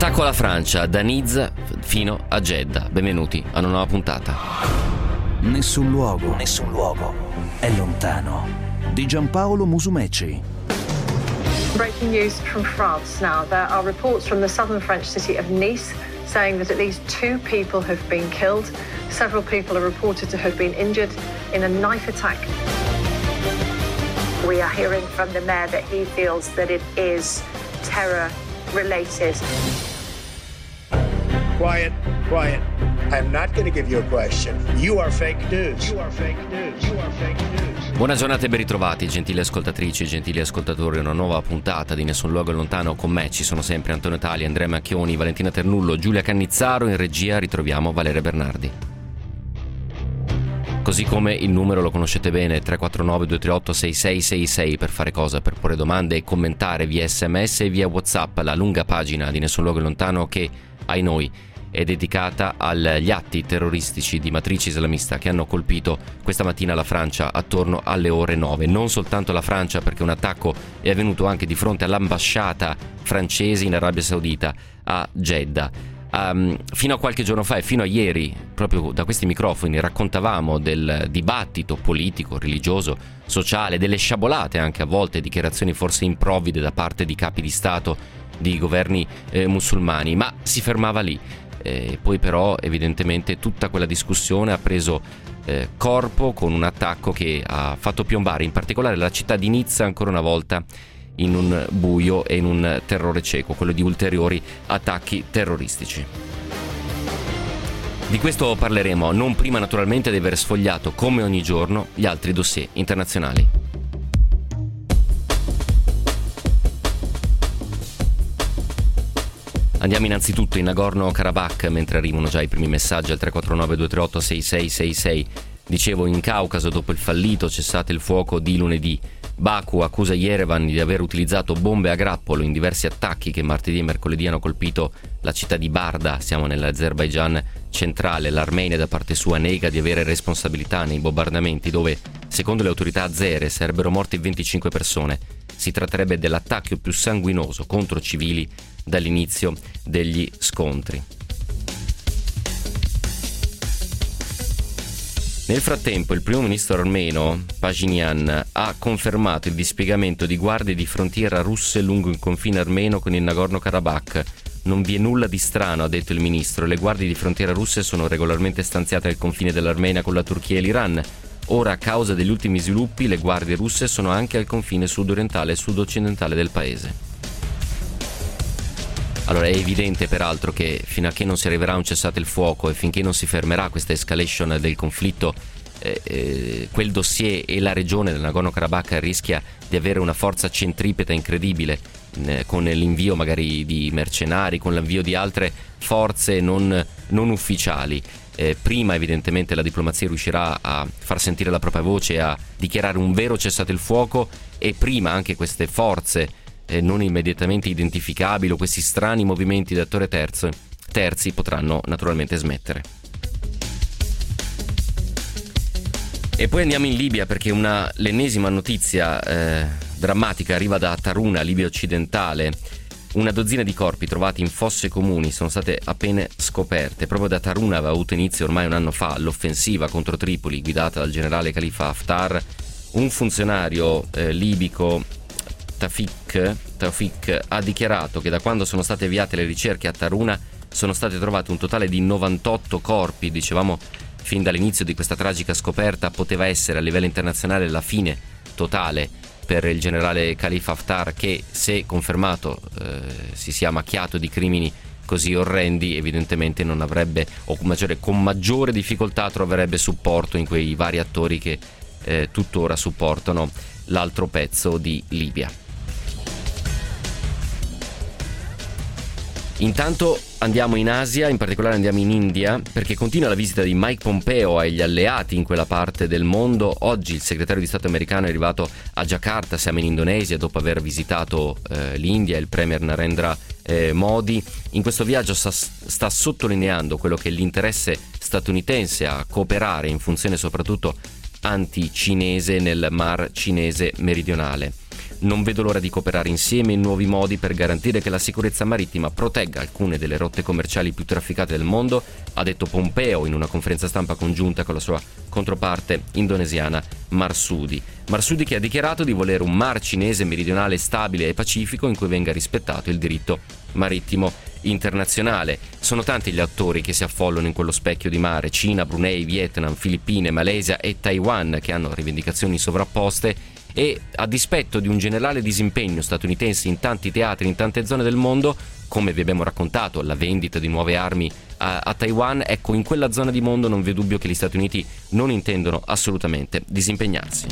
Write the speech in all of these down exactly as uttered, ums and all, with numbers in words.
Attacco alla Francia, da Nizza fino a Jeddah. Benvenuti a una nuova puntata. Nessun luogo, nessun luogo è lontano. Di Giampaolo Musumeci. Breaking news from France now. There are reports from the southern French city of Nice saying that at least two people have been killed. Several people are reported to have been injured in a knife attack. We are hearing from the mayor that he feels that it is terror related. Quiet, quiet. I'm not going to give you a question. You are fake news. You are fake news. You are fake news. Buona giornata e ben ritrovati, gentili ascoltatrici e gentili ascoltatori. Una nuova puntata di Nessun Luogo Lontano. Con me ci sono sempre Antonio Tali, Andrea Macchioni, Valentina Ternullo, Giulia Cannizzaro. In regia ritroviamo Valeria Bernardi. Così come il numero lo conoscete bene, tre quattro nove due tre otto sei sei sei sei, per fare cosa? Per porre domande e commentare via sms e via WhatsApp la lunga pagina di Nessun Luogo Lontano che, ai noi, è dedicata agli atti terroristici di matrice islamista che hanno colpito questa mattina la Francia attorno alle ore nove. Non soltanto la Francia, perché un attacco è avvenuto anche di fronte all'ambasciata francese in Arabia Saudita a Jeddah. Um, fino a qualche giorno fa e fino a ieri, proprio da questi microfoni, raccontavamo del dibattito politico, religioso, sociale, delle sciabolate anche a volte, dichiarazioni forse improvvide da parte di capi di Stato di governi eh, musulmani, ma si fermava lì. Eh, poi però evidentemente tutta quella discussione ha preso eh, corpo con un attacco che ha fatto piombare in particolare la città di Nizza ancora una volta in un buio e in un terrore cieco, quello di ulteriori attacchi terroristici. Di questo parleremo, non prima naturalmente di aver sfogliato come ogni giorno gli altri dossier internazionali. Andiamo innanzitutto in Nagorno-Karabakh, mentre arrivano già i primi messaggi al tre quattro nove due tre otto sei sei sei sei. Dicevo, in Caucaso, dopo il fallito cessate il fuoco di lunedì, Baku accusa Yerevan di aver utilizzato bombe a grappolo in diversi attacchi che martedì e mercoledì hanno colpito la città di Barda, siamo nell'Azerbaigian centrale. L'Armenia da parte sua nega di avere responsabilità nei bombardamenti dove, secondo le autorità azere, sarebbero morte venticinque persone. Si tratterebbe dell'attacco più sanguinoso contro civili dall'inizio degli scontri. Nel frattempo il primo ministro armeno Pashinyan ha confermato il dispiegamento di guardie di frontiera russe lungo il confine armeno con il Nagorno-Karabakh. Non vi è nulla di strano, ha detto il ministro. Le guardie di frontiera russe sono regolarmente stanziate al confine dell'Armenia con la Turchia e l'Iran. Ora, a causa degli ultimi sviluppi, le guardie russe sono anche al confine sud-orientale e sud-occidentale del paese. Allora, è evidente peraltro che fino a che non si arriverà a un cessate il fuoco e finché non si fermerà questa escalation del conflitto, eh, eh, quel dossier e la regione del Nagorno-Karabakh rischia di avere una forza centripeta incredibile, eh, con l'invio magari di mercenari, con l'invio di altre forze non, non ufficiali. Eh, prima evidentemente la diplomazia riuscirà a far sentire la propria voce, a dichiarare un vero cessate il fuoco, e prima anche queste forze eh, non immediatamente identificabili o questi strani movimenti da attore terzo, terzi potranno naturalmente smettere. E poi andiamo in Libia, perché una l'ennesima notizia eh, drammatica arriva da Taruna, Libia occidentale. Una dozzina di corpi trovati in fosse comuni sono state appena scoperte. Proprio da Taruna aveva avuto inizio ormai un anno fa l'offensiva contro Tripoli guidata dal generale Khalifa Haftar. Un funzionario eh, libico, Tafik, Tafik ha dichiarato che da quando sono state avviate le ricerche a Taruna sono state trovate un totale di novantotto corpi. Dicevamo fin dall'inizio di questa tragica scoperta poteva essere a livello internazionale la fine totale per il generale Khalifa Haftar, che, se confermato eh, si sia macchiato di crimini così orrendi, evidentemente non avrebbe, o con maggiore, con maggiore difficoltà troverebbe supporto in quei vari attori che eh, tuttora supportano l'altro pezzo di Libia. Intanto andiamo in Asia, in particolare andiamo in India, perché continua la visita di Mike Pompeo agli alleati in quella parte del mondo. Oggi il segretario di Stato americano è arrivato a Jakarta, siamo in Indonesia, dopo aver visitato eh, l'India, il premier Narendra eh, Modi. In questo viaggio sta, sta sottolineando quello che è l'interesse statunitense a cooperare in funzione soprattutto anti-cinese nel Mar Cinese meridionale. Non vedo l'ora di cooperare insieme in nuovi modi per garantire che la sicurezza marittima protegga alcune delle rotte commerciali più trafficate del mondo, ha detto Pompeo in una conferenza stampa congiunta con la sua controparte indonesiana Marsudi. Marsudi che ha dichiarato di volere un mar cinese meridionale stabile e pacifico in cui venga rispettato il diritto marittimo internazionale. Sono tanti gli attori che si affollano in quello specchio di mare: Cina, Brunei, Vietnam, Filippine, Malesia e Taiwan, che hanno rivendicazioni sovrapposte, e a dispetto di un generale disimpegno statunitense in tanti teatri, in tante zone del mondo, come vi abbiamo raccontato, la vendita di nuove armi a, a Taiwan, ecco, in quella zona di mondo non vi è dubbio che gli Stati Uniti non intendono assolutamente disimpegnarsi.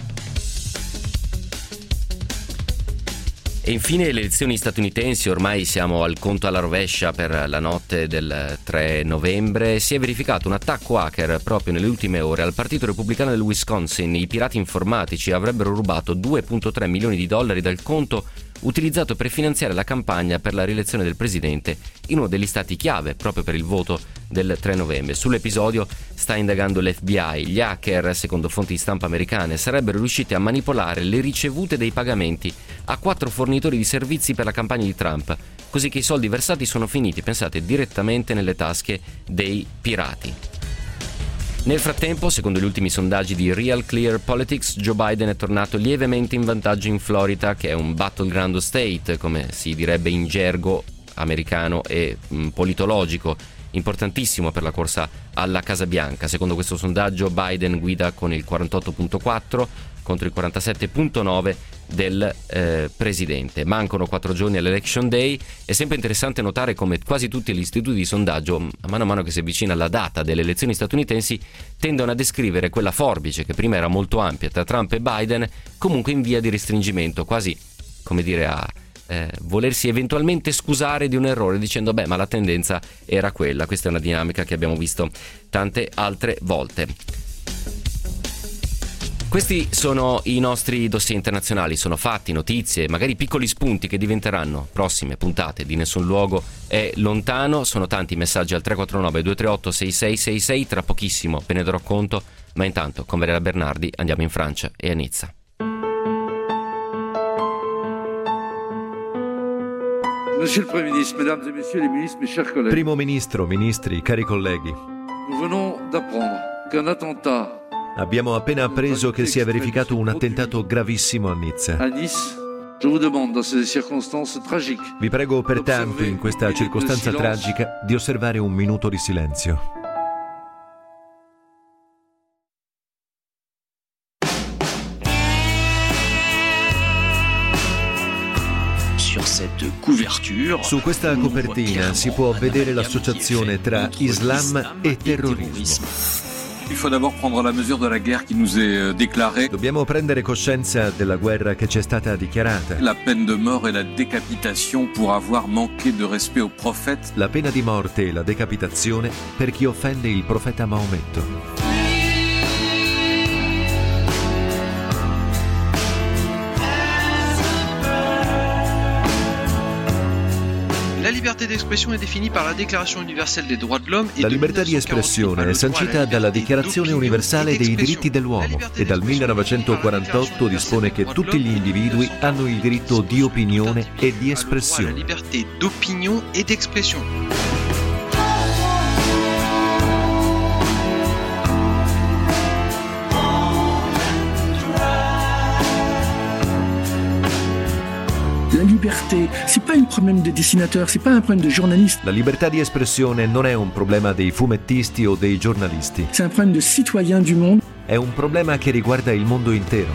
E infine le elezioni statunitensi, ormai siamo al conto alla rovescia per la notte del tre novembre. Si è verificato un attacco hacker proprio nelle ultime ore al Partito Repubblicano del Wisconsin. I pirati informatici avrebbero rubato due virgola tre milioni di dollari dal conto utilizzato per finanziare la campagna per la rielezione del presidente in uno degli stati chiave proprio per il voto del tre novembre. Sull'episodio sta indagando l'F B I. Gli hacker, secondo fonti di stampa americane, sarebbero riusciti a manipolare le ricevute dei pagamenti a quattro fornitori di servizi per la campagna di Trump, così che i soldi versati sono finiti, pensate, direttamente nelle tasche dei pirati. Nel frattempo, secondo gli ultimi sondaggi di Real Clear Politics, Joe Biden è tornato lievemente in vantaggio in Florida, che è un battleground state, come si direbbe in gergo americano e mh, politologico, importantissimo per la corsa alla Casa Bianca. Secondo questo sondaggio Biden guida con il quarantotto virgola quattro contro il quarantasette virgola nove del eh, presidente. Mancano quattro giorni all'election day. È sempre interessante notare come quasi tutti gli istituti di sondaggio, a mano a mano che si avvicina la data delle elezioni statunitensi, tendono a descrivere quella forbice che prima era molto ampia tra Trump e Biden comunque in via di restringimento, quasi come dire a eh, volersi eventualmente scusare di un errore dicendo beh, ma la tendenza era quella. Questa è una dinamica che abbiamo visto tante altre volte. Questi sono i nostri dossier internazionali, sono fatti, notizie, magari piccoli spunti che diventeranno prossime puntate di Nessun Luogo è Lontano. Sono tanti messaggi al tre quattro nove due tre otto sei sei sei sei, tra pochissimo ve ne darò conto, ma intanto con Valeria Bernardi andiamo in Francia e a Nizza. Monsieur le Premier ministre, Mesdames et Messieurs les ministres, mes chers collègues. Primo Ministro, ministri, cari colleghi. Nous venons d'apprendre qu'un attentat Abbiamo appena appreso che si è verificato un attentato gravissimo a Nizza. à Nice. Je vous demande, dans ces circonstances tragiques, Vi prego pertanto, in questa circostanza tragica, di osservare un minuto di silenzio. Su questa copertina si può vedere l'associazione tra Islam e terrorismo. Il faut d'abord prendre la mesure de la guerre qui nous est déclarée. Dobbiamo prendere coscienza della guerra che ci è stata dichiarata. La peine de mort et la décapitation pour avoir manqué de respect au prophète. La pena di morte e la decapitazione per chi offende il profeta Maometto. La libertà di espressione è definita dalla Dichiarazione Universale dei Diritti dell'Uomo. La libertà di espressione è sancita dalla Dichiarazione Universale dei Diritti dell'Uomo e dal millenovecentoquarantotto dispone che tutti gli individui hanno il diritto di opinione e di espressione. La libertà d'opinione e di espressione. La liberté, c'est pas un problème de dessinateur, c'est pas un problème de journaliste. La libertà di espressione non è un problema dei fumettisti o dei giornalisti. C'est un problème de citoyens du monde. È un problema che riguarda il mondo intero.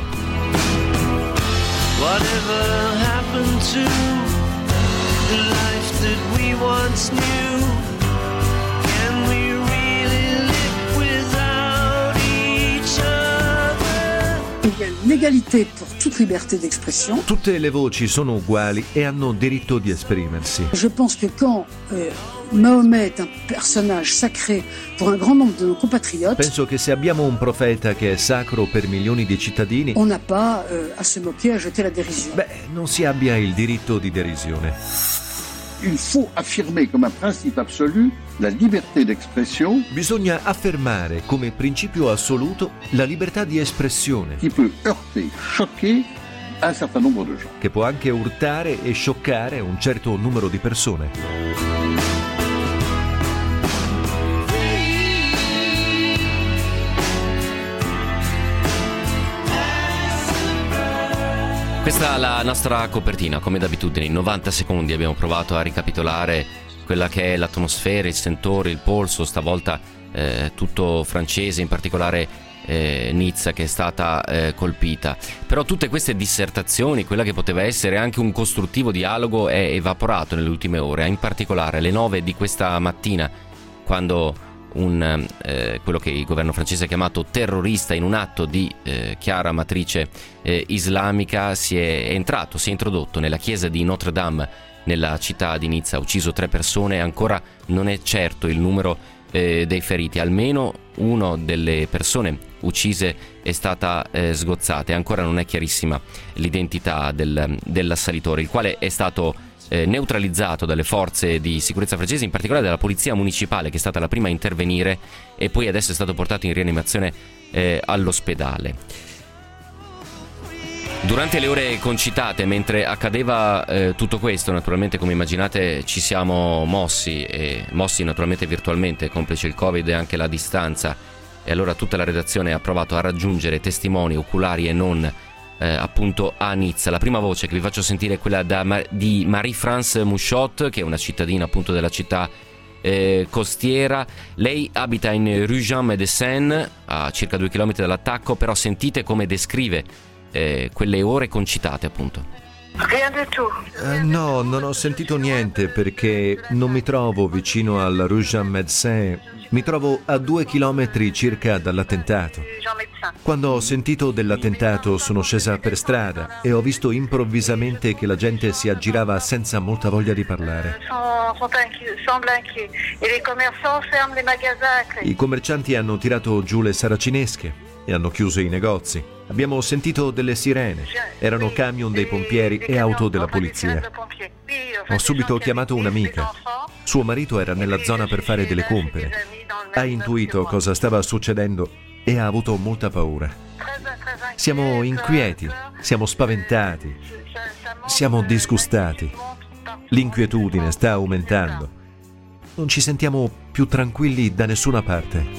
Whatever happened to the life that we once knew? Can we really live without each other? Il y a l'égalité pour toute liberté d'expression. Tutte le voci sono uguali e hanno diritto di esprimersi. Je pense que quand euh, Mahomet est un personnage sacré pour un grand nombre de nos compatriotes, Penso che se abbiamo un profeta che è sacro per milioni di cittadini, on n'a pas euh, à se moquer, à jeter la dérision. beh, non si abbia il diritto di derisione. Il faut affirmer comme un principe absolu la liberté d'expression. Bisogna affermare come principio assoluto la libertà di espressione. Qui peut heurter, choquer un certain nombre de gens. Che può anche urtare e scioccare un certo numero di persone. Questa è la nostra copertina, come d'abitudine. In novanta secondi abbiamo provato a ricapitolare quella che è l'atmosfera, il sentore, il polso, stavolta eh, tutto francese, in particolare eh, Nizza che è stata eh, colpita. Però tutte queste dissertazioni, quella che poteva essere anche un costruttivo dialogo, è evaporato nelle ultime ore, in particolare alle nove di questa mattina, quando un, eh, quello che il governo francese ha chiamato terrorista in un atto di eh, chiara matrice eh, islamica si è, è entrato, si è introdotto nella chiesa di Notre Dame nella città di Nizza, ha ucciso tre persone. Ancora non è certo il numero eh, dei feriti, almeno una delle persone uccise è stata eh, sgozzata e ancora non è chiarissima l'identità del, dell'assalitore, il quale è stato Eh, neutralizzato dalle forze di sicurezza francesi, in particolare dalla polizia municipale, che è stata la prima a intervenire, e poi adesso è stato portato in rianimazione eh, all'ospedale. Durante le ore concitate, mentre accadeva eh, tutto questo, naturalmente, come immaginate, ci siamo mossi, e mossi naturalmente virtualmente, complice il Covid e anche la distanza, e allora tutta la redazione ha provato a raggiungere testimoni oculari e non Eh, appunto a Nizza. La prima voce che vi faccio sentire è quella da, di Marie-France Mouchot, che è una cittadina appunto della città eh, costiera. Lei abita in Rue Jean Médecin, a circa due chilometri dall'attacco, però sentite come descrive eh, quelle ore concitate appunto. Rien du tout. Uh, no, non ho sentito niente perché non mi trovo vicino al Rue Jean Médecin, mi trovo a due chilometri circa dall'attentato. Quando ho sentito dell'attentato sono scesa per strada e ho visto improvvisamente che la gente si aggirava senza molta voglia di parlare. I commercianti hanno tirato giù le saracinesche e hanno chiuso i negozi. Abbiamo sentito delle sirene, erano camion dei pompieri e auto della polizia. Ho subito chiamato un'amica. Suo marito era nella zona per fare delle compere. Ha intuito cosa stava succedendo e ha avuto molta paura. Siamo inquieti, siamo spaventati, siamo disgustati. L'inquietudine sta aumentando. Non ci sentiamo più tranquilli da nessuna parte.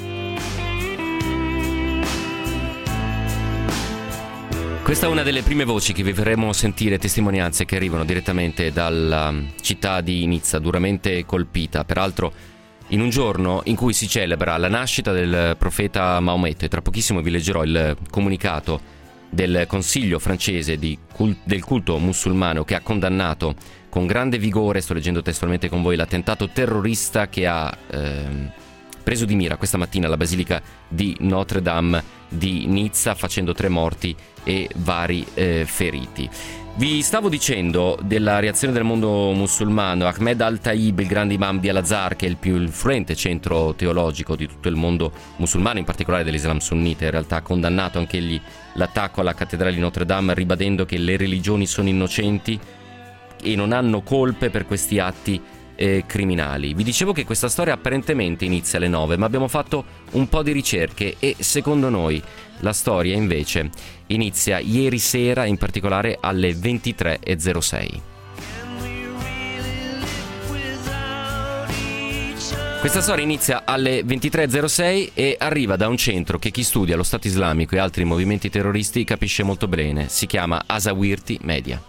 Questa è una delle prime voci che vi faremo sentire, testimonianze che arrivano direttamente dalla città di Nizza, duramente colpita, peraltro in un giorno in cui si celebra la nascita del profeta Maometto, e tra pochissimo vi leggerò il comunicato del Consiglio francese di cult- del culto musulmano, che ha condannato con grande vigore, sto leggendo testualmente con voi, l'attentato terrorista che ha ehm, preso di mira questa mattina la basilica di Notre Dame di Nizza, facendo tre morti e vari eh, feriti. Vi stavo dicendo della reazione del mondo musulmano. Ahmed al-Taib, il grande imam di Al-Azhar, che è il più influente centro teologico di tutto il mondo musulmano, in particolare dell'Islam sunnita, in realtà ha condannato anche egli l'attacco alla cattedrale di Notre Dame, ribadendo che le religioni sono innocenti e non hanno colpe per questi atti eh, criminali. Vi dicevo che questa storia apparentemente inizia alle nove, ma abbiamo fatto un po' di ricerche e secondo noi la storia invece inizia ieri sera, in particolare alle ventitré e zero sei. Questa storia inizia alle ventitré e zero sei e arriva da un centro che chi studia lo Stato islamico e altri movimenti terroristi capisce molto bene. Si chiama Asawirti Media.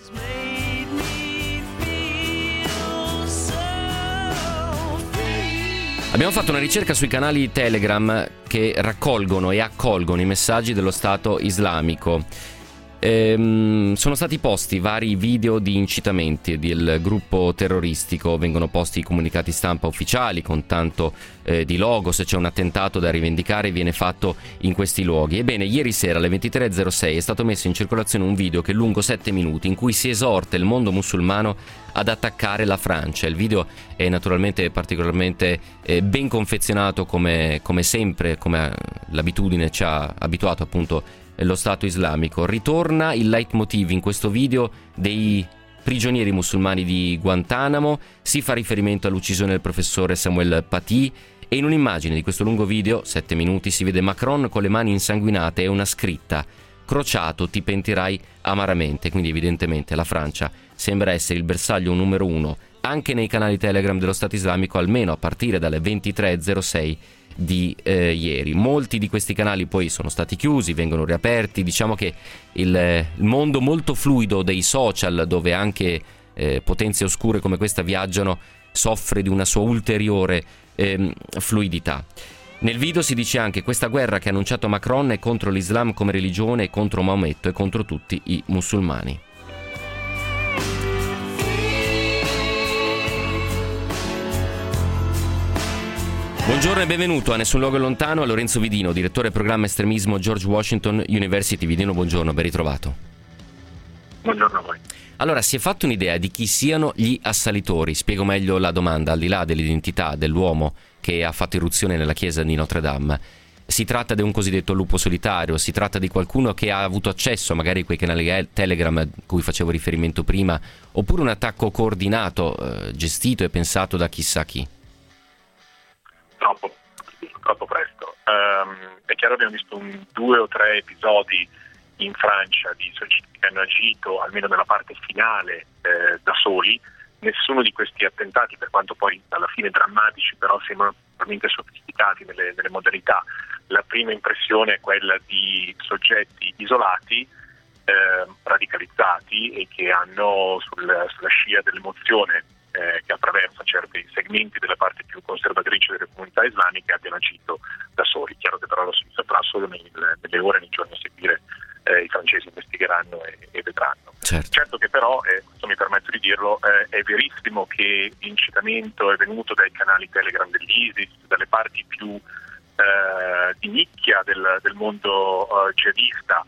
Abbiamo fatto una ricerca sui canali Telegram che raccolgono e accolgono i messaggi dello Stato islamico. Ehm, sono stati posti vari video di incitamenti del gruppo terroristico, vengono posti i comunicati stampa ufficiali con tanto eh, di logo. Se c'è un attentato da rivendicare viene fatto in questi luoghi. Ebbene, ieri sera alle ventitré e zero sei è stato messo in circolazione un video che è lungo sette minuti in cui si esorta il mondo musulmano ad attaccare la Francia. Il video è naturalmente particolarmente eh, ben confezionato, come, come sempre, come l'abitudine ci ha abituato appunto lo Stato islamico. Ritorna il leitmotiv in questo video dei prigionieri musulmani di Guantanamo, si fa riferimento all'uccisione del professore Samuel Paty e in un'immagine di questo lungo video, sette minuti, si vede Macron con le mani insanguinate e una scritta: crociato ti pentirai amaramente. Quindi evidentemente la Francia sembra essere il bersaglio numero uno anche nei canali Telegram dello Stato Islamico, almeno a partire dalle ventitré e zero sei di eh, ieri. Molti di questi canali poi sono stati chiusi, vengono riaperti. Diciamo che il, il mondo molto fluido dei social, dove anche eh, potenze oscure come questa viaggiano, soffre di una sua ulteriore eh, fluidità. Nel video si dice anche: questa guerra che ha annunciato Macron è contro l'Islam come religione, è contro Maometto e contro tutti i musulmani. Buongiorno e benvenuto a Nessun Luogo è Lontano, a Lorenzo Vidino, direttore programma estremismo George Washington University. Vidino, buongiorno, ben ritrovato. Buongiorno a voi. Allora, si è fatto un'idea di chi siano gli assalitori? Spiego meglio la domanda, al di là dell'identità dell'uomo che ha fatto irruzione nella chiesa di Notre Dame. Si tratta di un cosiddetto lupo solitario? Si tratta di qualcuno che ha avuto accesso magari a quei canali Telegram a cui facevo riferimento prima, oppure un attacco coordinato, eh, gestito e pensato da chissà chi? Troppo, troppo presto. Um, è chiaro, abbiamo visto un, due o tre episodi in Francia di soggetti che hanno agito, almeno nella parte finale, eh, da soli. Nessuno di questi attentati, per quanto poi alla fine drammatici, però sembrano veramente sofisticati nelle, nelle modalità. La prima impressione è quella di soggetti isolati, eh, radicalizzati e che hanno sul, sulla scia dell'emozione eh, che attraversa certi segmenti della parte più conservatrice delle comunità islamiche, abbiano agito da soli. Chiaro che però lo si saprà solo nelle, nelle ore e nei giorni a seguire. Eh, i francesi investigheranno e, e vedranno. Certo. Certo che però, eh, questo mi permetto di dirlo, eh, è verissimo che l'incitamento è venuto dai canali Telegram dell'ISIS, dalle parti più eh, di nicchia del, del mondo eh, jihadista,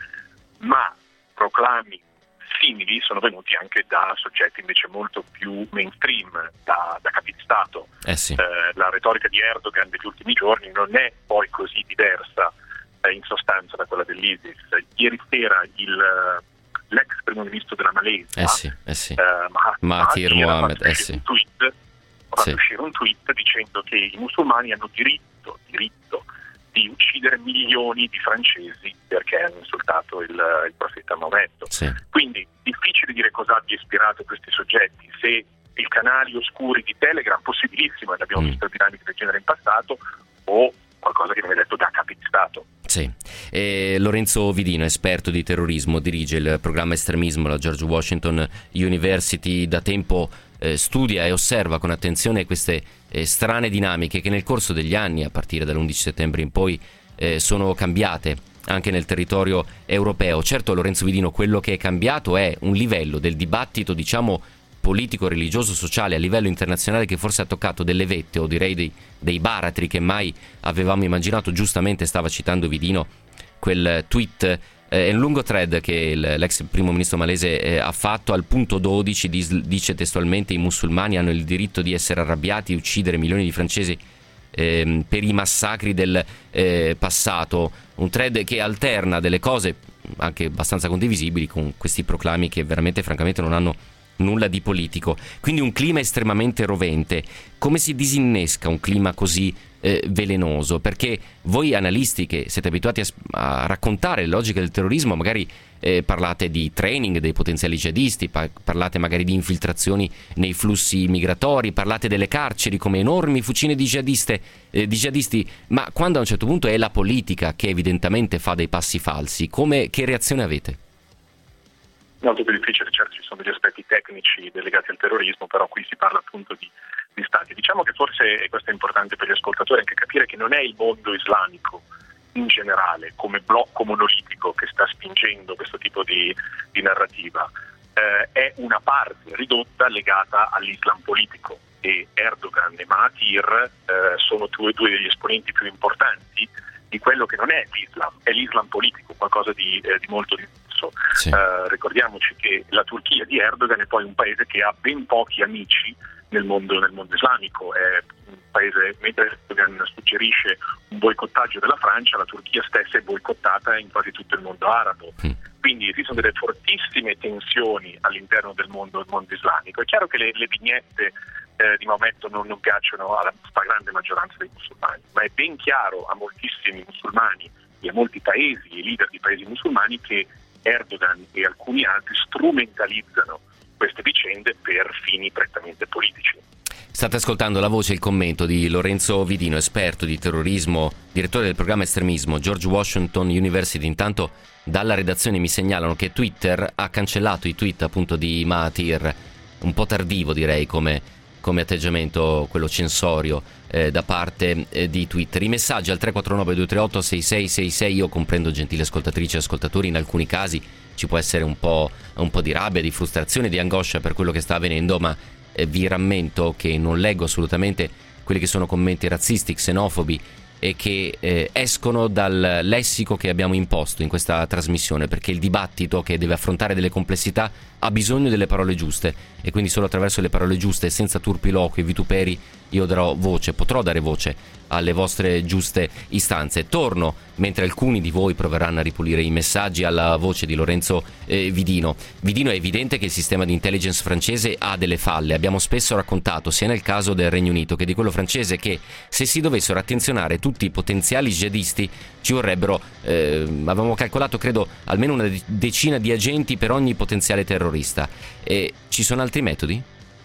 ma proclami simili sono venuti anche da soggetti invece molto più mainstream, da, da capi di Stato. Eh sì. eh, la retorica di Erdogan degli ultimi giorni non è poi così diversa in sostanza da quella dell'ISIS. Ieri sera il, l'ex primo ministro della Malesia, eh sì, eh sì. eh, Mahathir Mohamad, eh sì. un tweet, ha fatto sì. uscire un tweet dicendo che i musulmani hanno diritto, diritto di uccidere milioni di francesi perché hanno insultato il, il profeta Maometto. Sì. Quindi difficile dire cosa abbia ispirato questi soggetti, se i canali oscuri di Telegram, possibilissimo, e abbiamo mm. visto dinamiche del genere in passato, o qualcosa che viene detto da capi di Stato. Sì. E Lorenzo Vidino, esperto di terrorismo, dirige il programma estremismo alla George Washington University. Da tempo eh, studia e osserva con attenzione queste eh, strane dinamiche che nel corso degli anni, a partire dall'undici settembre in poi, eh, sono cambiate anche nel territorio europeo. Certo, Lorenzo Vidino, quello che è cambiato è un livello del dibattito, diciamo, politico, religioso, sociale a livello internazionale che forse ha toccato delle vette, o direi dei, dei baratri che mai avevamo immaginato. Giustamente stava citando Vidino quel tweet, eh, un lungo thread che il, l'ex primo ministro malese eh, ha fatto. Al punto dodici dis, dice testualmente: i musulmani hanno il diritto di essere arrabbiati e uccidere milioni di francesi eh, per i massacri del eh, passato. Un thread che alterna delle cose anche abbastanza condivisibili con questi proclami che veramente francamente non hanno nulla di politico. Quindi un clima estremamente rovente. Come si disinnesca un clima così eh, velenoso? Perché voi analisti che siete abituati a, a raccontare le logiche del terrorismo, magari eh, parlate di training dei potenziali jihadisti, pa- parlate magari di infiltrazioni nei flussi migratori, parlate delle carceri come enormi fucine di jihadiste, eh, di jihadisti, ma quando a un certo punto è la politica che evidentemente fa dei passi falsi, come, che reazione avete? Molto più difficile, certo ci sono degli aspetti tecnici delegati al terrorismo, però qui si parla appunto di, di stati. Diciamo che forse, e questo è importante per gli ascoltatori, anche capire che non è il mondo islamico in generale come blocco monolitico che sta spingendo questo tipo di, di narrativa, eh, è una parte ridotta legata all'Islam politico, e Erdogan e Mahathir eh, sono due, due degli esponenti più importanti di quello che non è l'Islam, è l'Islam politico, qualcosa di, eh, di molto diverso. Sì. Uh, ricordiamoci che la Turchia di Erdogan è poi un paese che ha ben pochi amici nel mondo, nel mondo islamico. È un paese, mentre Erdogan suggerisce un boicottaggio della Francia, la Turchia stessa è boicottata in quasi tutto il mondo arabo. Mm. Quindi esistono delle fortissime tensioni all'interno del mondo, del mondo islamico. È chiaro che le, le vignette eh, di Maometto non, non piacciono alla stragrande maggioranza dei musulmani, ma è ben chiaro a moltissimi musulmani e a molti paesi e leader di paesi musulmani che Erdogan e alcuni altri strumentalizzano queste vicende per fini prettamente politici. State ascoltando la voce e il commento di Lorenzo Vidino, esperto di terrorismo, direttore del programma Estremismo, George Washington University. Intanto dalla redazione mi segnalano che Twitter ha cancellato i tweet appunto di Mahathir, un po' tardivo direi come, come atteggiamento, quello censorio eh, da parte eh, di Twitter. I messaggi al tre quattro nove due tre otto sei sei sei sei, io comprendo, gentili ascoltatrici e ascoltatori, in alcuni casi ci può essere un po', un po' di rabbia, di frustrazione, di angoscia per quello che sta avvenendo, ma eh, vi rammento che non leggo assolutamente quelli che sono commenti razzisti, xenofobi e che eh, escono dal lessico che abbiamo imposto in questa trasmissione, perché il dibattito che deve affrontare delle complessità ha bisogno delle parole giuste, e quindi solo attraverso le parole giuste e senza turpiloqui e vituperi io darò voce, potrò dare voce alle vostre giuste istanze. Torno, mentre alcuni di voi proveranno a ripulire i messaggi, alla voce di Lorenzo eh, Vidino. Vidino, è evidente che il sistema di intelligence francese ha delle falle. Abbiamo spesso raccontato, sia nel caso del Regno Unito che di quello francese, che se si dovessero attenzionare tutti i potenziali jihadisti ci vorrebbero, eh, avevamo calcolato credo almeno una decina di agenti per ogni potenziale terrorista. E ci sono altri metodi?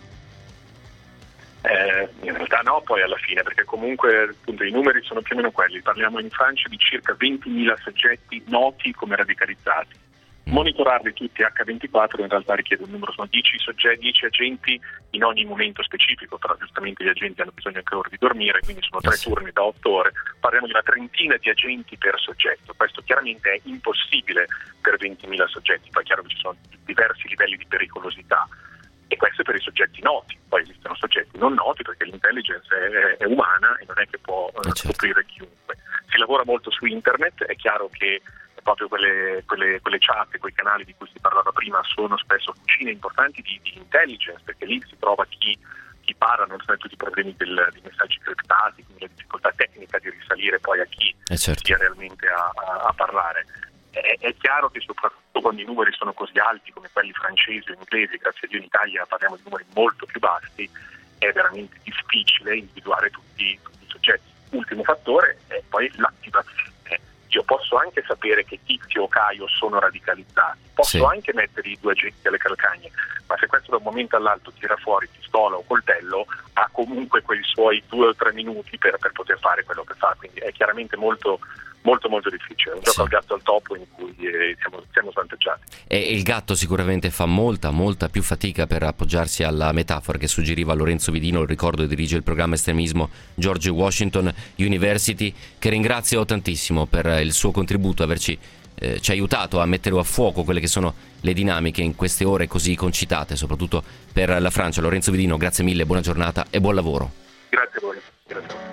Eh, in realtà no, poi alla fine, perché comunque appunto i numeri sono più o meno quelli. Parliamo in Francia di circa ventimila soggetti noti come radicalizzati. Monitorarli tutti acca ventiquattro in realtà richiede un numero, sono dieci soggetti, dieci agenti in ogni momento specifico, però giustamente gli agenti hanno bisogno anche loro di dormire, quindi sono tre turni da otto ore. Parliamo di una trentina di agenti per soggetto. Questo chiaramente è impossibile per ventimila soggetti, poi è chiaro che ci sono diversi livelli di pericolosità. E questo è per i soggetti noti, poi esistono soggetti non noti perché l'intelligence è, è umana e non è che può eh, certo. scoprire chiunque. Si lavora molto su internet, è chiaro che proprio quelle, quelle, quelle chat, quei canali di cui si parlava prima sono spesso cucine importanti di, di intelligence, perché lì si trova chi, chi parla, non sono tutti i problemi del, dei messaggi criptati, quindi la difficoltà tecnica di risalire poi a chi eh certo. sia realmente a, a, a parlare. È, è chiaro che soprattutto quando i numeri sono così alti come quelli francesi o inglesi, grazie a Dio in Italia parliamo di numeri molto più bassi, è veramente difficile individuare tutti, tutti i soggetti. Ultimo fattore è poi l'attivazione. Io posso anche sapere che Tizio o Caio sono radicalizzati, posso sì. anche mettere i due agenti alle calcagne, ma se questo da un momento all'altro tira fuori pistola o coltello, ha comunque quei suoi due o tre minuti per, per poter fare quello che fa, quindi è chiaramente molto molto molto difficile, è un gioco al gatto al topo in cui eh, siamo, siamo svantaggiati. E il gatto sicuramente fa molta molta più fatica per appoggiarsi alla metafora che suggeriva Lorenzo Vidino, lo ricordo, dirige il programma Estremismo George Washington University, che ringrazio tantissimo per il suo contributo, averci eh, ci ha aiutato a mettere a fuoco quelle che sono le dinamiche in queste ore così concitate, soprattutto per la Francia. Lorenzo Vidino, grazie mille, buona giornata e buon lavoro. Grazie a voi. Grazie a voi.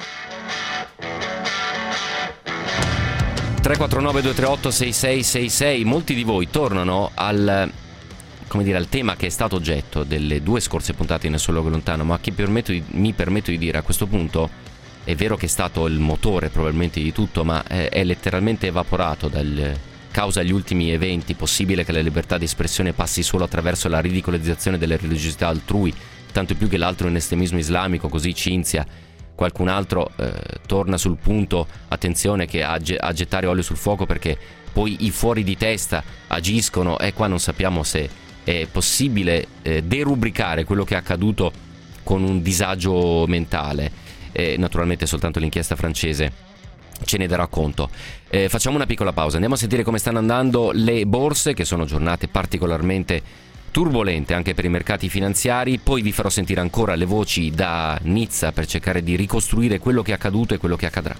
tre quattro nove due tre otto sei sei sei sei. Molti di voi tornano al, come dire, al tema che è stato oggetto delle due scorse puntate in Nessun Luogo Lontano, ma che permetto di, mi permetto di dire a questo punto è vero che è stato il motore probabilmente di tutto, ma è, è letteralmente evaporato dal causa gli ultimi eventi. Possibile che la libertà di espressione passi solo attraverso la ridicolizzazione delle religiosità altrui, tanto più che l'altro in estremismo islamico, così cinzia. Qualcun altro eh, torna sul punto, attenzione, che a, ge- a gettare olio sul fuoco, perché poi i fuori di testa agiscono e qua non sappiamo se è possibile eh, derubricare quello che è accaduto con un disagio mentale. Eh, naturalmente soltanto l'inchiesta francese ce ne darà conto. Eh, facciamo una piccola pausa, andiamo a sentire come stanno andando le borse, che sono giornate particolarmente turbolente anche per i mercati finanziari. Poi vi farò sentire ancora le voci da Nizza per cercare di ricostruire quello che è accaduto e quello che accadrà.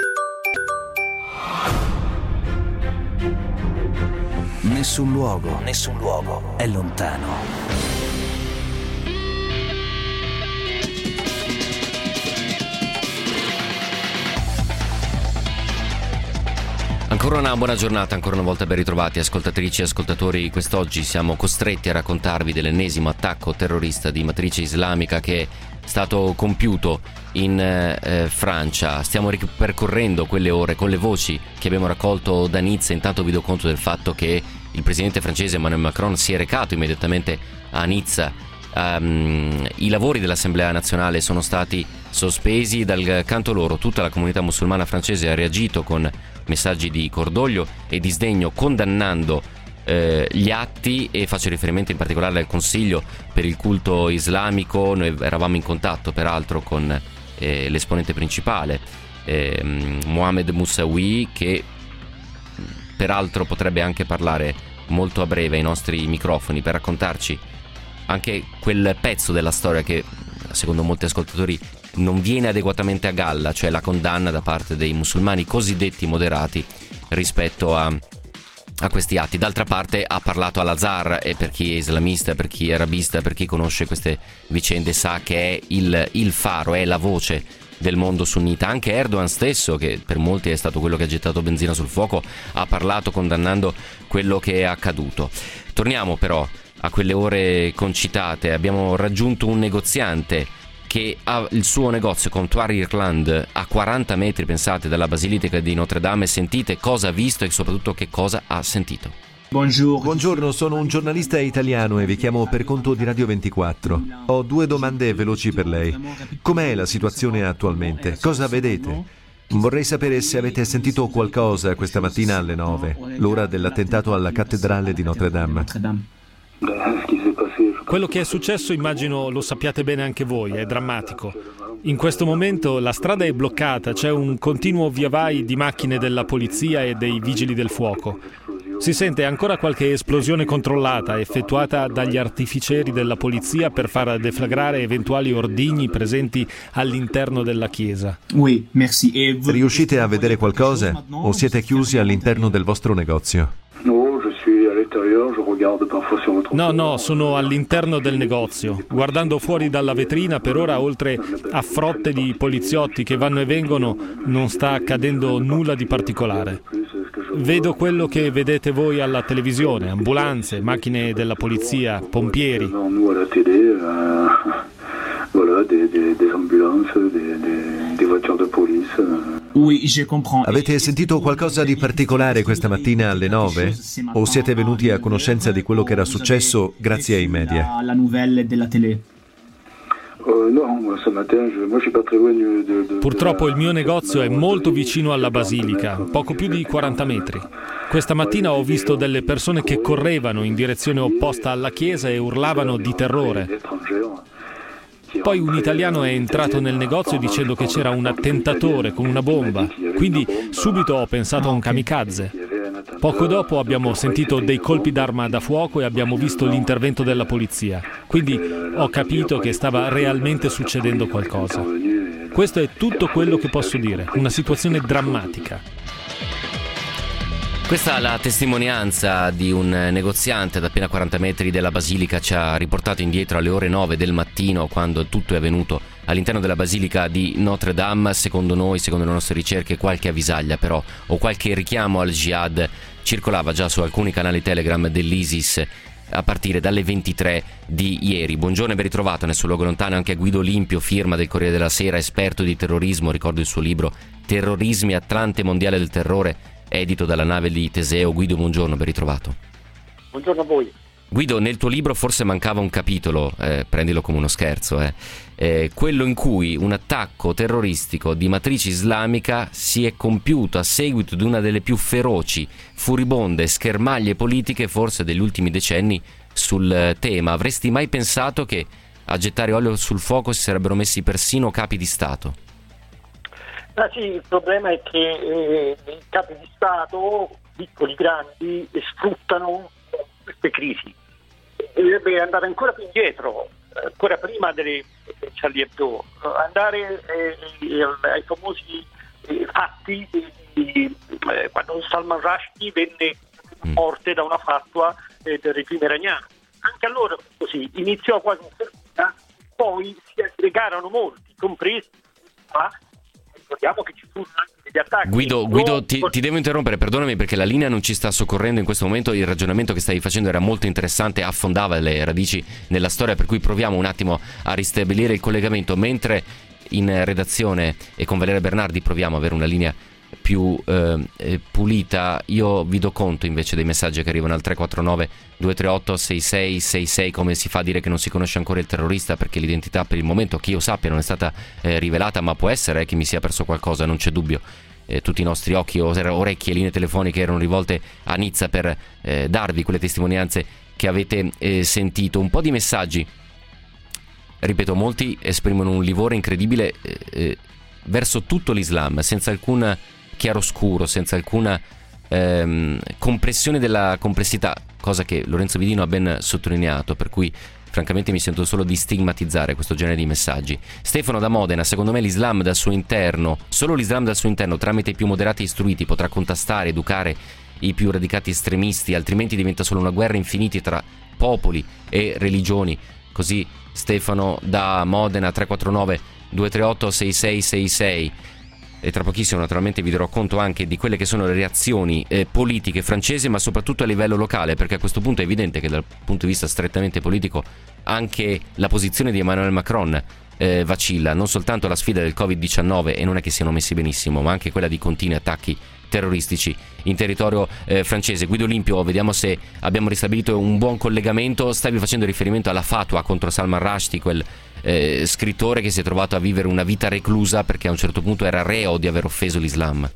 Nessun luogo, nessun luogo è lontano. Ancora una buona giornata, ancora una volta ben ritrovati ascoltatrici e ascoltatori. Quest'oggi siamo costretti a raccontarvi dell'ennesimo attacco terrorista di matrice islamica che è stato compiuto in eh, Francia. Stiamo ripercorrendo quelle ore con le voci che abbiamo raccolto da Nizza. Intanto vi do conto del fatto che il presidente francese Emmanuel Macron si è recato immediatamente a Nizza. Um, I lavori dell'Assemblea nazionale sono stati sospesi. Dal canto loro tutta la comunità musulmana francese ha reagito con messaggi di cordoglio e di sdegno condannando eh, gli atti, e faccio riferimento in particolare al Consiglio per il culto islamico. Noi eravamo in contatto peraltro con eh, l'esponente principale, eh, Mohamed Moussaoui, che peraltro potrebbe anche parlare molto a breve ai nostri microfoni per raccontarci anche quel pezzo della storia che secondo molti ascoltatori non viene adeguatamente a galla, cioè la condanna da parte dei musulmani cosiddetti moderati rispetto a, a questi atti. D'altra parte ha parlato all'Azhar, e per chi è islamista, per chi è arabista, per chi conosce queste vicende sa che è il, il faro, è la voce del mondo sunnita. Anche Erdogan stesso, che per molti è stato quello che ha gettato benzina sul fuoco, ha parlato condannando quello che è accaduto. Torniamo però a quelle ore concitate. Abbiamo raggiunto un negoziante che ha il suo negozio Comptoir Irlande a quaranta metri, pensate, dalla Basilica di Notre Dame, e sentite cosa ha visto e soprattutto che cosa ha sentito. Buongiorno. Buongiorno, sono un giornalista italiano e vi chiamo per conto di Radio ventiquattro. Ho due domande veloci per lei. Com'è la situazione attualmente? Cosa vedete? Vorrei sapere se avete sentito qualcosa questa mattina alle nove, l'ora dell'attentato alla cattedrale di Notre Dame. Quello che è successo immagino lo sappiate bene anche voi, è drammatico. In questo momento la strada è bloccata, c'è un continuo via vai di macchine della polizia e dei vigili del fuoco. Si sente ancora qualche esplosione controllata effettuata dagli artificieri della polizia per far deflagrare eventuali ordigni presenti all'interno della chiesa. Riuscite a vedere qualcosa o siete chiusi all'interno del vostro negozio? No, no, sono all'interno del negozio. Guardando fuori dalla vetrina, per ora, oltre a frotte di poliziotti che vanno e vengono, non sta accadendo nulla di particolare. Vedo quello che vedete voi alla televisione: ambulanze, macchine della polizia, pompieri. Avete sentito qualcosa di particolare questa mattina alle nove? O siete venuti a conoscenza di quello che era successo grazie ai media? Purtroppo il mio negozio è molto vicino alla basilica, poco più di quaranta metri. Questa mattina ho visto delle persone che correvano in direzione opposta alla chiesa e urlavano di terrore. Poi un italiano è entrato nel negozio dicendo che c'era un attentatore con una bomba, quindi subito ho pensato a un kamikaze. Poco dopo abbiamo sentito dei colpi d'arma da fuoco e abbiamo visto l'intervento della polizia, quindi ho capito che stava realmente succedendo qualcosa. Questo è tutto quello che posso dire, una situazione drammatica. Questa è la testimonianza di un negoziante da appena quaranta metri della Basilica. Ci ha riportato indietro alle ore nove del mattino, quando tutto è avvenuto all'interno della Basilica di Notre Dame. Secondo noi, secondo le nostre ricerche, qualche avvisaglia però, o qualche richiamo al jihad circolava già su alcuni canali Telegram dell'ISIS a partire dalle ventitré di ieri. Buongiorno e ben ritrovato nel suo luogo lontano anche Guido Limpio, firma del Corriere della Sera, esperto di terrorismo. Ricordo il suo libro Terrorismi, Atlante mondiale del terrore, edito dalla nave di Teseo. Guido, buongiorno, ben ritrovato. Buongiorno a voi. Guido, nel tuo libro forse mancava un capitolo, eh, prendilo come uno scherzo, eh, eh, quello in cui un attacco terroristico di matrice islamica si è compiuto a seguito di una delle più feroci, furibonde schermaglie politiche forse degli ultimi decenni sul tema. Avresti mai pensato che a gettare olio sul fuoco si sarebbero messi persino capi di Stato? Ah, sì, il problema è che eh, i capi di Stato, piccoli, grandi, sfruttano queste crisi. Dovrebbe andare ancora più indietro, ancora prima delle Charlie Hebdo, andare eh, ai famosi eh, fatti di, eh, quando Salman Rushdie venne morte da una fatwa eh, del regime iraniano. Anche allora così iniziò quasi in fermata, poi si aggregarono molti, compresi ma ricordiamo che ci furono anche degli attacchi. Guido, Guido ti, ti devo interrompere, perdonami perché la linea non ci sta soccorrendo in questo momento. Il ragionamento che stavi facendo era molto interessante, affondava le radici nella storia, per cui proviamo un attimo a ristabilire il collegamento, mentre in redazione e con Valeria Bernardi proviamo a avere una linea più eh, pulita. Io vi do conto invece dei messaggi che arrivano al tre quattro nove due tre otto sei sei sei sei. Come si fa a dire che non si conosce ancora il terrorista, perché l'identità per il momento, che io sappia, non è stata eh, rivelata, ma può essere eh, che mi sia perso qualcosa, non c'è dubbio eh, tutti i nostri occhi, orecchie e linee telefoniche erano rivolte a Nizza per eh, darvi quelle testimonianze che avete eh, sentito. Un po' di messaggi, ripeto, molti esprimono un livore incredibile eh, eh, verso tutto l'Islam, senza alcun chiaroscuro, senza alcuna ehm, compressione della complessità, cosa che Lorenzo Vidino ha ben sottolineato, per cui francamente mi sento solo di stigmatizzare questo genere di messaggi. Stefano da Modena: secondo me l'Islam dal suo interno, solo l'Islam dal suo interno, tramite i più moderati e istruiti, potrà contrastare, educare i più radicati estremisti, altrimenti diventa solo una guerra infinita tra popoli e religioni. Così Stefano da Modena. Tre quattro nove due tre otto sei sei sei sei. E tra pochissimo naturalmente vi darò conto anche di quelle che sono le reazioni eh, politiche francesi, ma soprattutto a livello locale, perché a questo punto è evidente che dal punto di vista strettamente politico anche la posizione di Emmanuel Macron eh, vacilla. Non soltanto la sfida del covid diciannove, e non è che siano messi benissimo, ma anche quella di continui attacchi terroristici in territorio eh, francese. Guido Olimpio, vediamo se abbiamo ristabilito un buon collegamento. Stavi facendo riferimento alla fatwa contro Salman Rushdie, quel eh, scrittore che si è trovato a vivere una vita reclusa perché a un certo punto era reo di aver offeso l'Islam.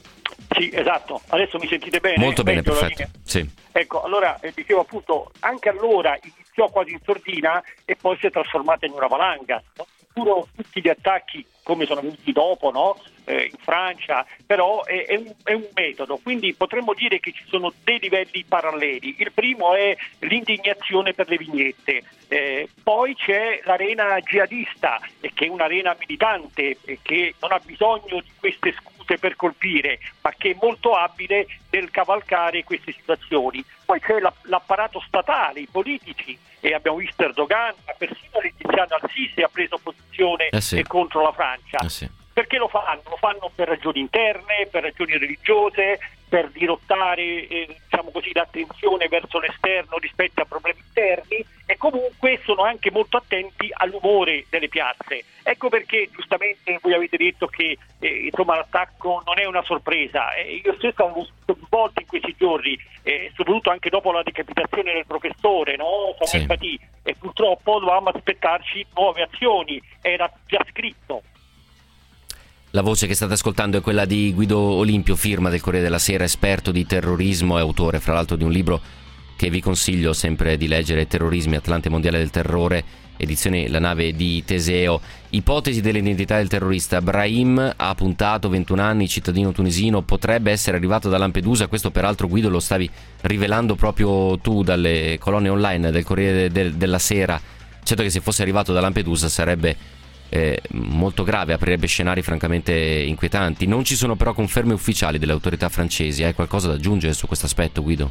Sì, esatto. Adesso mi sentite bene? Molto bene, Veggio perfetto. Sì. Ecco, allora eh, dicevo appunto, anche allora iniziò quasi in sordina e poi si è trasformata in una valanga, no? Sicuro tutti gli attacchi come sono venuti dopo, no? Eh, in Francia, però è, è, un, è un metodo, quindi potremmo dire che ci sono dei livelli paralleli. Il primo è l'indignazione per le vignette, eh, poi c'è l'arena jihadista, eh, che è un'arena militante, eh, che non ha bisogno di queste scuse per colpire, ma che è molto abile nel cavalcare queste situazioni. Poi c'è la, l'apparato statale, i politici, e abbiamo visto Erdogan, ma persino l'egiziano Al-Sisi ha preso posizione eh sì. contro la Francia. Eh sì. Perché lo fanno? Lo fanno per ragioni interne, per ragioni religiose, per dirottare eh, diciamo così, l'attenzione verso l'esterno rispetto a problemi interni, e comunque sono anche molto attenti all'umore delle piazze. Ecco perché giustamente voi avete detto che eh, insomma l'attacco non è una sorpresa. Eh, io stesso ho visto più volte in questi giorni, eh, soprattutto anche dopo la decapitazione del professore, no? Samuel Paty, e purtroppo dovevamo aspettarci nuove azioni, era già scritto. La voce che state ascoltando è quella di Guido Olimpio, firma del Corriere della Sera, esperto di terrorismo e autore fra l'altro di un libro che vi consiglio sempre di leggere, Terrorismi, Atlante Mondiale del Terrore, edizione La Nave di Teseo. Ipotesi dell'identità del terrorista: Brahim ha puntato, ventuno anni, cittadino tunisino, potrebbe essere arrivato da Lampedusa. Questo peraltro, Guido, lo stavi rivelando proprio tu dalle colonne online del Corriere de- della Sera. Certo che se fosse arrivato da Lampedusa sarebbe Eh, molto grave, aprirebbe scenari francamente inquietanti. Non ci sono però conferme ufficiali delle autorità francesi. Hai qualcosa da aggiungere su questo aspetto, Guido?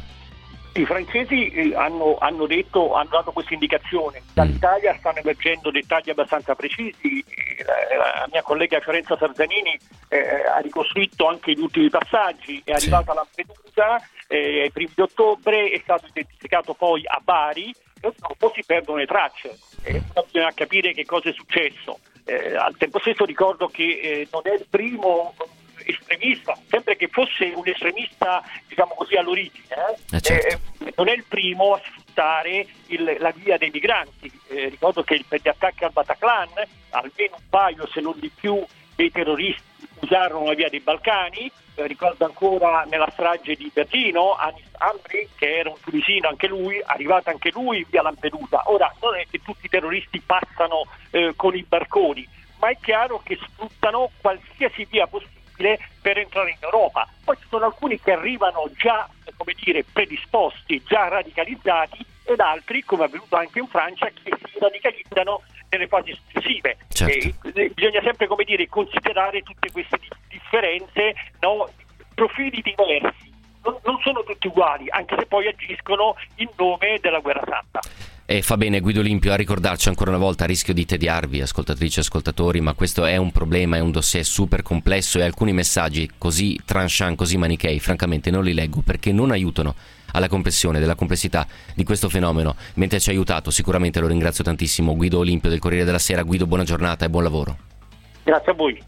I francesi eh, hanno, hanno detto, hanno dato questa indicazione. Dall'Italia stanno emergendo dettagli abbastanza precisi. La, la mia collega Fiorenza Sarzanini eh, ha ricostruito anche gli ultimi passaggi. È arrivata a Lampedusa eh, ai primi di ottobre, è stato identificato poi a Bari, e dopo si perdono le tracce. Eh, bisogna capire che cosa è successo. Eh, al tempo stesso ricordo che eh, non è il primo estremista, sempre che fosse un estremista diciamo così all'origine, eh? Eh, certo. eh, non è il primo a sfruttare il, la via dei migranti. Eh, ricordo che per gli attacchi al Bataclan almeno un paio, se non di più, dei terroristi usarono la via dei Balcani. Eh, ricordo ancora nella strage di Berlino Anis Amri, che era un tunisino anche lui, arrivato anche lui via Lampedusa. Ora non è che tutti i terroristi passano eh, con i barconi, ma è chiaro che sfruttano qualsiasi via possibile per entrare in Europa. Poi ci sono alcuni che arrivano già, come dire, predisposti, già radicalizzati, ed altri, come è avvenuto anche in Francia, che si radicalizzano nelle fasi successive. Certo. E, bisogna sempre, come dire, considerare tutte queste differenze, no? Profili diversi. Non, non sono tutti uguali, anche se poi agiscono in nome della guerra santa. E fa bene Guido Olimpio a ricordarci ancora una volta, a rischio di tediarvi, ascoltatrici e ascoltatori, ma questo è un problema, è un dossier super complesso, e alcuni messaggi così tranchant, così manichei, francamente non li leggo perché non aiutano alla comprensione della complessità di questo fenomeno, mentre ci ha aiutato, sicuramente lo ringrazio tantissimo, Guido Olimpio del Corriere della Sera. Guido, buona giornata e buon lavoro. Grazie a voi.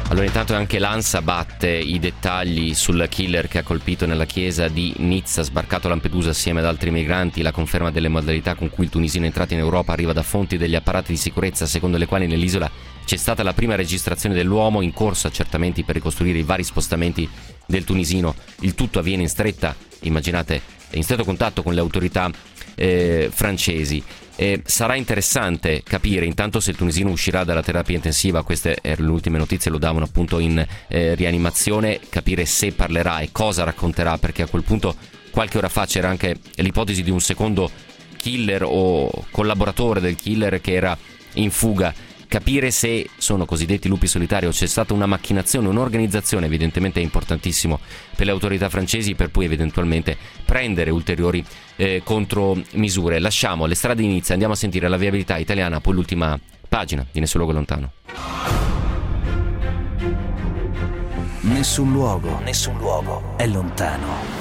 Allora intanto anche l'ANSA batte i dettagli sul killer che ha colpito nella chiesa di Nizza, sbarcato a Lampedusa assieme ad altri migranti. La conferma delle modalità con cui il tunisino è entrato in Europa arriva da fonti degli apparati di sicurezza, secondo le quali nell'isola c'è stata la prima registrazione dell'uomo, in corso accertamenti per ricostruire i vari spostamenti del tunisino. Il tutto avviene in stretta, immaginate, in stretto contatto con le autorità eh, francesi. Eh, sarà interessante capire intanto se il tunisino uscirà dalla terapia intensiva. Queste erano le ultime notizie, lo davano appunto in eh, rianimazione, capire se parlerà e cosa racconterà, perché a quel punto qualche ora fa c'era anche l'ipotesi di un secondo killer o collaboratore del killer che era in fuga. Capire se sono cosiddetti lupi solitari o c'è stata una macchinazione, un'organizzazione, evidentemente è importantissimo per le autorità francesi, per poi eventualmente prendere ulteriori eh, contromisure. Lasciamo le strade di Nizza, andiamo a sentire la viabilità italiana, poi l'ultima pagina di Nessun luogo lontano. Nessun luogo, nessun luogo è lontano.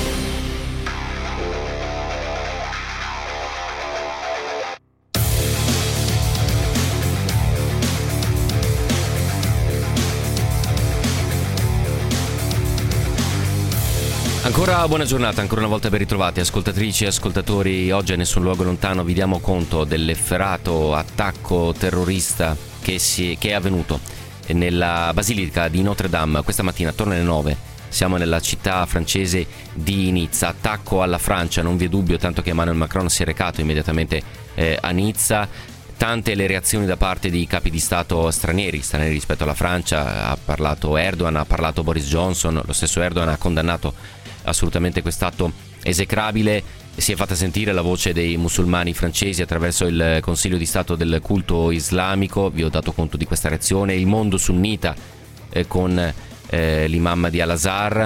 Ancora buona giornata, ancora una volta ben ritrovati ascoltatrici e ascoltatori. Oggi a Nessun luogo lontano vi diamo conto dell'efferato attacco terrorista che, si, che è avvenuto nella Basilica di Notre Dame questa mattina attorno alle nove. Siamo nella città francese di Nizza. Attacco alla Francia, non vi è dubbio, tanto che Emmanuel Macron si è recato immediatamente eh, a Nizza. Tante le reazioni da parte di capi di Stato stranieri, stranieri rispetto alla Francia. Ha parlato Erdogan, ha parlato Boris Johnson, lo stesso Erdogan ha condannato assolutamente quest'atto esecrabile. Si è fatta sentire la voce dei musulmani francesi attraverso il Consiglio di Stato del culto islamico. Vi ho dato conto di questa reazione. Il mondo sunnita eh, con eh, l'imam di Al-Azhar.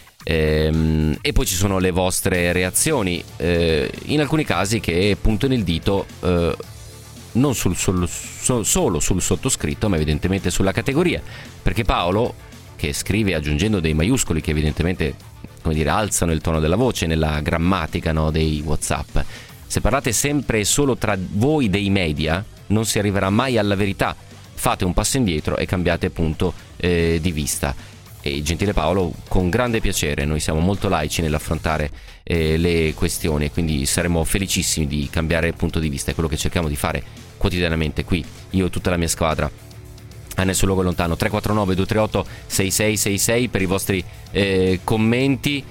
Ehm, e poi ci sono le vostre reazioni, eh, in alcuni casi che puntano il dito eh, non sul, sul, so, solo sul sottoscritto, ma evidentemente sulla categoria, perché Paolo, che scrive aggiungendo dei maiuscoli che evidentemente, come dire, alzano il tono della voce nella grammatica, no, dei WhatsApp. Se parlate sempre e solo tra voi dei media, non si arriverà mai alla verità. Fate un passo indietro e cambiate punto eh, di vista. E gentile Paolo, con grande piacere, noi siamo molto laici nell'affrontare eh, le questioni, e quindi saremo felicissimi di cambiare punto di vista. È quello che cerchiamo di fare quotidianamente qui, io e tutta la mia squadra a Nessun luogo lontano. Tre quattro nove due tre otto sei sei sei sei per i vostri eh, commenti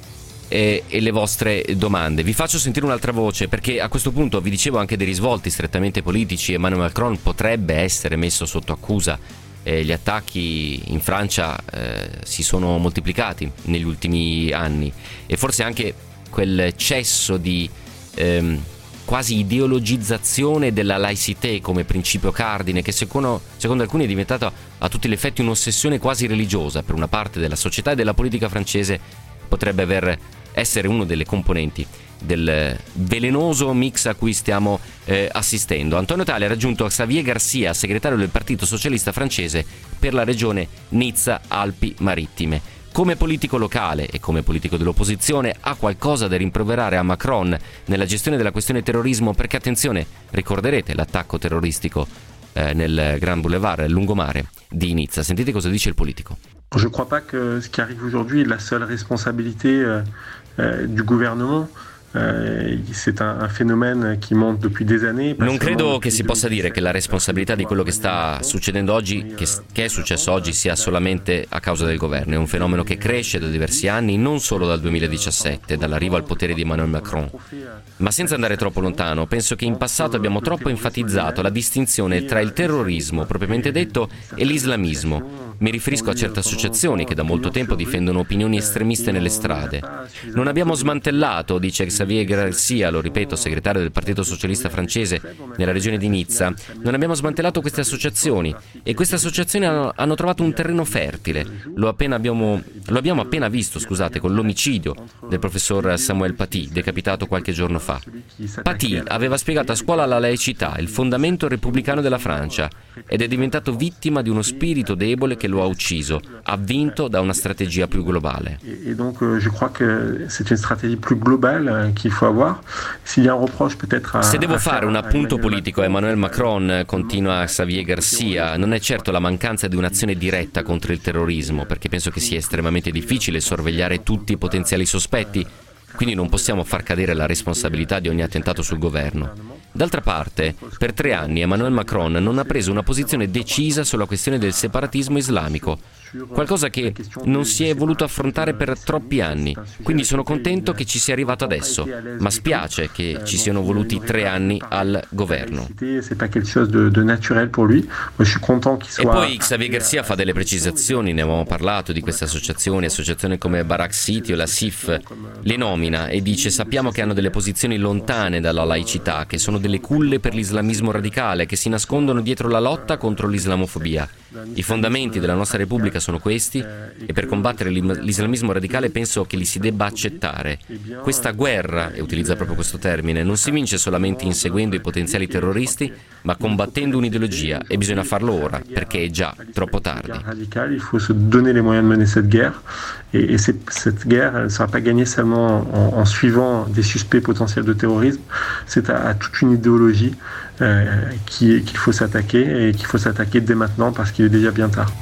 e, e le vostre domande. Vi faccio sentire un'altra voce, perché a questo punto vi dicevo anche dei risvolti strettamente politici. Emmanuel Macron potrebbe essere messo sotto accusa. Eh, gli attacchi in Francia eh, si sono moltiplicati negli ultimi anni, e forse anche quell'eccesso di ehm, quasi ideologizzazione della laicité come principio cardine, che secondo, secondo alcuni è diventata a tutti gli effetti un'ossessione quasi religiosa per una parte della società e della politica francese, potrebbe aver, essere una delle componenti del velenoso mix a cui stiamo eh, assistendo. Antonio Tale ha raggiunto Xavier Garcia, segretario del Partito Socialista francese per la regione Nizza-Alpi Marittime. Come politico locale e come politico dell'opposizione ha qualcosa da rimproverare a Macron nella gestione della questione terrorismo, perché attenzione, ricorderete l'attacco terroristico eh, nel Grand Boulevard, il lungomare di Nizza. Sentite cosa dice il politico. Je ne crois pas que ce qui arrive aujourd'hui est la seule responsabilité euh, euh, du gouvernement. Non credo che si possa dire che la responsabilità di quello che sta succedendo oggi, che, che è successo oggi, sia solamente a causa del governo. È un fenomeno che cresce da diversi anni, non solo dal duemiladiciassette, dall'arrivo al potere di Emmanuel Macron. Ma senza andare troppo lontano, penso che in passato abbiamo troppo enfatizzato la distinzione tra il terrorismo propriamente detto e l'islamismo. Mi riferisco a certe associazioni che da molto tempo difendono opinioni estremiste nelle strade. Non abbiamo smantellato, dice Xavier Garcia, lo ripeto, segretario del Partito Socialista francese nella regione di Nizza, non abbiamo smantellato queste associazioni, e queste associazioni hanno, hanno trovato un terreno fertile. Lo, appena abbiamo, lo abbiamo appena visto, scusate, con l'omicidio del professor Samuel Paty, decapitato qualche giorno fa. Paty aveva spiegato a scuola la laicità, il fondamento repubblicano della Francia, ed è diventato vittima di uno spirito debole che lo ha ucciso, ha vinto da una strategia più globale. Et donc je crois que c'est une stratégie plus globale qu'il faut avoir. S'il y a un reproche peut-être à, Se devo fare un appunto politico a Emmanuel Macron, continua Xavier Garcia, non è certo la mancanza di un'azione diretta contro il terrorismo, perché penso che sia estremamente difficile sorvegliare tutti i potenziali sospetti, quindi non possiamo far cadere la responsabilità di ogni attentato sul governo. D'altra parte, per tre anni Emmanuel Macron non ha preso una posizione decisa sulla questione del separatismo islamico, qualcosa che non si è voluto affrontare per troppi anni, quindi sono contento che ci sia arrivato adesso, ma spiace che ci siano voluti tre anni al governo. E poi Xavier Garcia fa delle precisazioni, ne avevamo parlato di queste associazioni, associazioni come Barak City o la S I F, le nomina e dice: sappiamo che hanno delle posizioni lontane dalla laicità, che sono delle culle per l'islamismo radicale, che si nascondono dietro la lotta contro l'islamofobia. I fondamenti della nostra Repubblica sono questi e per combattere l'islamismo radicale penso che li si debba accettare. Questa guerra, e utilizza proprio questo termine, non si vince solamente inseguendo i potenziali terroristi, ma combattendo un'ideologia, e bisogna farlo ora perché è già troppo tardi. Il faut se donner les moyens de mener cette guerre et, et cette guerre elle ne sera pas gagnée seulement en, en suivant des suspects potentiels de terrorisme, c'est à, à toute une idéologie euh, qui, qu'il faut s'attaquer et qu'il faut s'attaquer dès maintenant parce qu'il est déjà bien tard.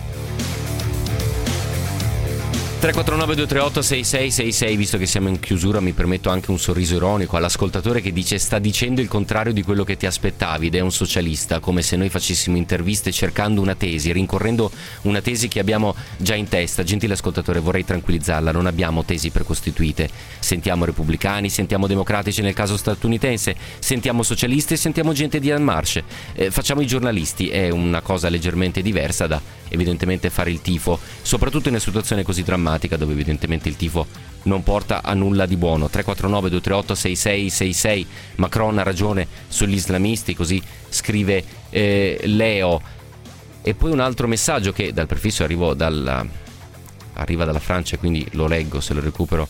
tre quattro nove due tre otto sei sei sei sei, visto che siamo in chiusura mi permetto anche un sorriso ironico all'ascoltatore che dice: sta dicendo il contrario di quello che ti aspettavi ed è un socialista, come se noi facessimo interviste cercando una tesi, rincorrendo una tesi che abbiamo già in testa. Gentile ascoltatore, vorrei tranquillizzarla, non abbiamo tesi precostituite, sentiamo repubblicani, sentiamo democratici nel caso statunitense, sentiamo socialisti e sentiamo gente di En Marche, eh, facciamo i giornalisti, è una cosa leggermente diversa da evidentemente fare il tifo, soprattutto in una situazione così drammatica dove evidentemente il tifo non porta a nulla di buono. Tre quattro nove due tre otto sei sei sei sei. Macron ha ragione sugli islamisti, così scrive eh, Leo. E poi un altro messaggio che dal prefisso arrivo dalla, arriva dalla Francia, quindi lo leggo se lo recupero.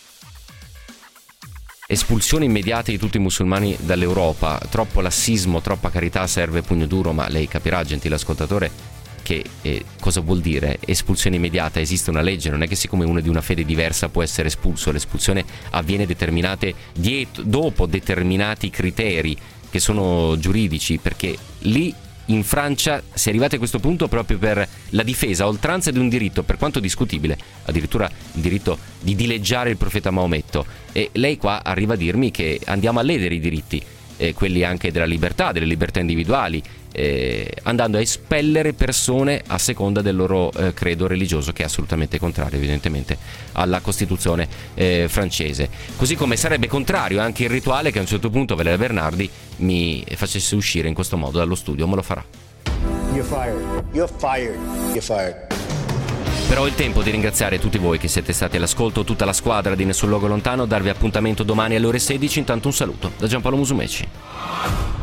Espulsione immediata di tutti i musulmani dall'Europa, troppo lassismo, troppa carità, serve pugno duro. Ma lei capirà, gentile ascoltatore, che eh, cosa vuol dire espulsione immediata. Esiste una legge, non è che siccome uno di una fede diversa può essere espulso, l'espulsione avviene determinate dietro, dopo determinati criteri che sono giuridici, perché lì in Francia si è arrivati a questo punto proprio per la difesa a oltranza di un diritto, per quanto discutibile, addirittura il diritto di dileggiare il profeta Maometto, e lei qua arriva a dirmi che andiamo a ledere i diritti, eh, quelli anche della libertà, delle libertà individuali, Eh, andando a espellere persone a seconda del loro eh, credo religioso, che è assolutamente contrario evidentemente alla Costituzione eh, francese, così come sarebbe contrario anche il rituale che a un certo punto Valeria Bernardi mi facesse uscire in questo modo dallo studio, ma lo farà. You're fired. You're fired. You're fired. Però ho il tempo di ringraziare tutti voi che siete stati all'ascolto, tutta la squadra di Nessun Luogo Lontano, darvi appuntamento domani alle ore sedici. Intanto un saluto da Giampaolo Musumeci.